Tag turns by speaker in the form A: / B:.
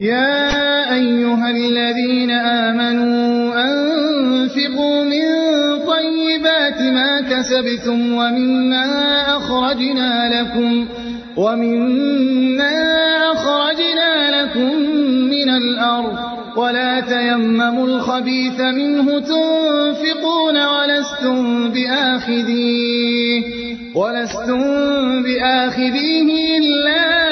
A: يا أيها الذين آمنوا أنفقوا من طيبات ما كسبتم ومما أخرجنا لكم من الأرض ولا تيمموا الخبيث منه تنفقون ولستم بآخذيه إلا